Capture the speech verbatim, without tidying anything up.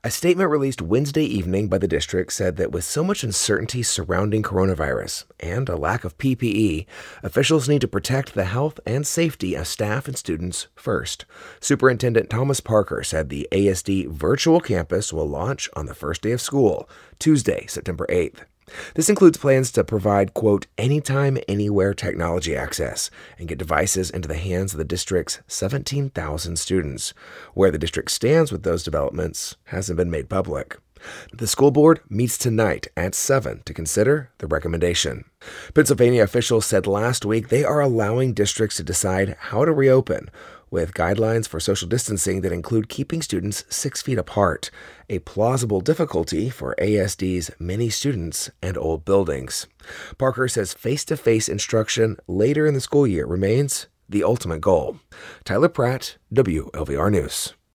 A statement released Wednesday evening by the district said that with so much uncertainty surrounding coronavirus and a lack of P P E, officials need to protect the health and safety of staff and students first. Superintendent Thomas Parker said the A S D virtual campus will launch on the first day of school, Tuesday, September eighth. This includes plans to provide, quote, anytime, anywhere technology access and get devices into the hands of the district's seventeen thousand students. Where the district stands with those developments hasn't been made public. The school board meets tonight at seven to consider the recommendation. Pennsylvania officials said last week they are allowing districts to decide how to reopen, with guidelines for social distancing that include keeping students six feet apart, a plausible difficulty for A S D's many students and old buildings. Parker says face-to-face instruction later in the school year remains the ultimate goal. Tyler Pratt, W L V R News.